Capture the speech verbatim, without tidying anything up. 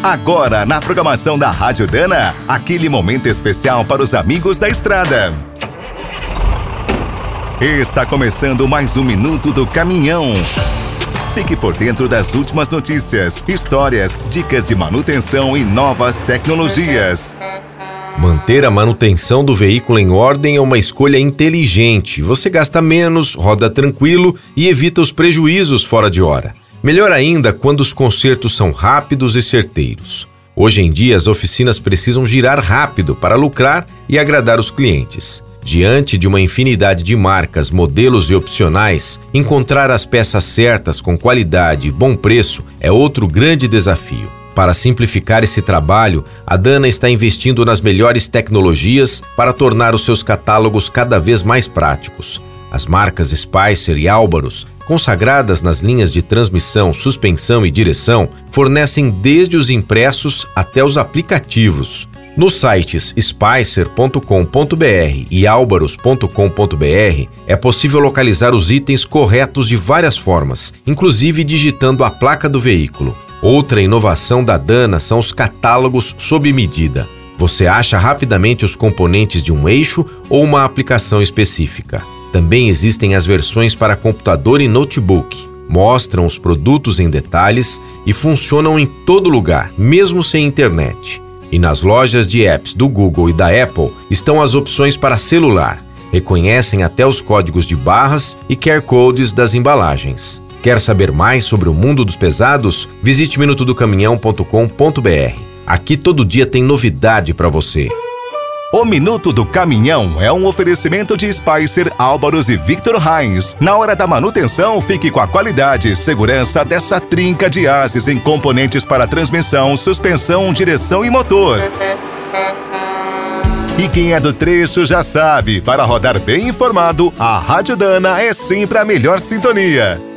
Agora, na programação da Rádio Dana, aquele momento especial para os amigos da estrada. Está começando mais um Minuto do Caminhão. Fique por dentro das últimas notícias, histórias, dicas de manutenção e novas tecnologias. Manter a manutenção do veículo em ordem é uma escolha inteligente. Você gasta menos, roda tranquilo e evita os prejuízos fora de hora. Melhor ainda quando os consertos são rápidos e certeiros. Hoje em dia, as oficinas precisam girar rápido para lucrar e agradar os clientes. Diante de uma infinidade de marcas, modelos e opcionais, encontrar as peças certas com qualidade e bom preço é outro grande desafio. Para simplificar esse trabalho, a Dana está investindo nas melhores tecnologias para tornar os seus catálogos cada vez mais práticos. As marcas Spicer e Álvaros, consagradas nas linhas de transmissão, suspensão e direção, fornecem desde os impressos até os aplicativos. Nos sites spicer ponto com ponto b r e álvaros ponto com ponto b r é possível localizar os itens corretos de várias formas, inclusive digitando a placa do veículo. Outra inovação da Dana são os catálogos sob medida. Você acha rapidamente os componentes de um eixo ou uma aplicação específica. Também existem as versões para computador e notebook. Mostram os produtos em detalhes e funcionam em todo lugar, mesmo sem internet. E nas lojas de apps do Google e da Apple estão as opções para celular. Reconhecem até os códigos de barras e Q R Codes das embalagens. Quer saber mais sobre o mundo dos pesados? Visite minuto do caminhão ponto com ponto b r. Aqui todo dia tem novidade para você. O Minuto do Caminhão é um oferecimento de Spicer, Álvaros e Victor Heinz. Na hora da manutenção, fique com a qualidade e segurança dessa trinca de aços em componentes para transmissão, suspensão, direção e motor. E quem é do trecho já sabe, para rodar bem informado, a Rádio Dana é sempre a melhor sintonia.